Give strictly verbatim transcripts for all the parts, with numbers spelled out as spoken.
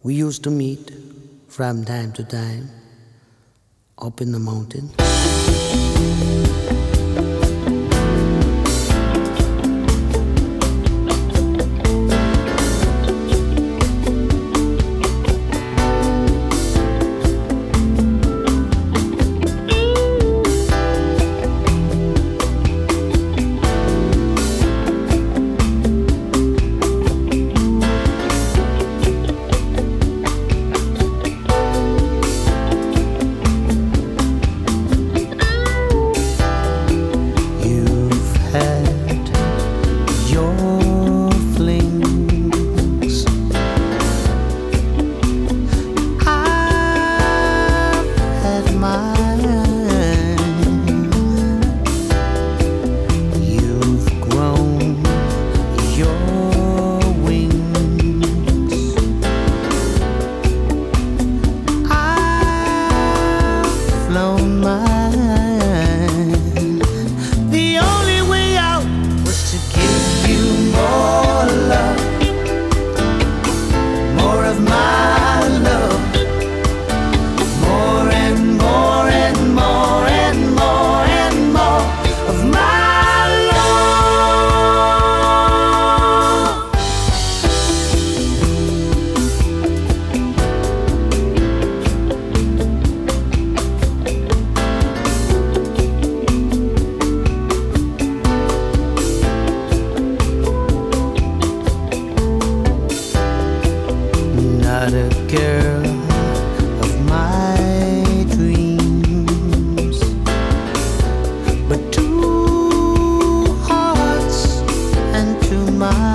We used to meet from time to time up in the mountain. Not a girl of my dreams, but two hearts and two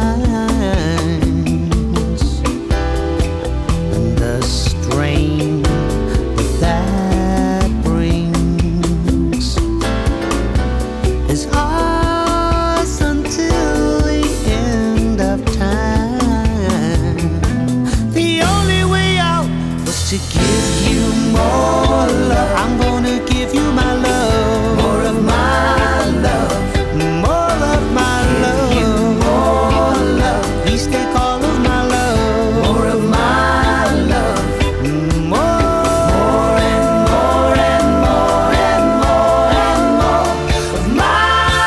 minds, and the strain that that brings is ours until the end of time. To give you more love, I'm gonna give you my love, more of my love, more of my love, give you more love. Please take all of my love, more of my love, more, more and more and more and more and more of my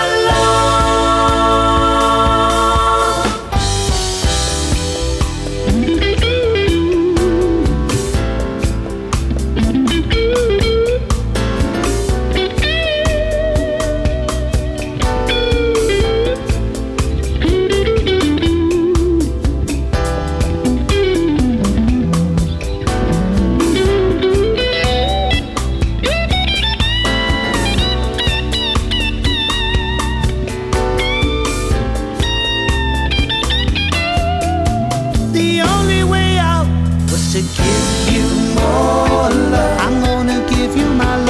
love. To give you more love, I'm gonna give you my love.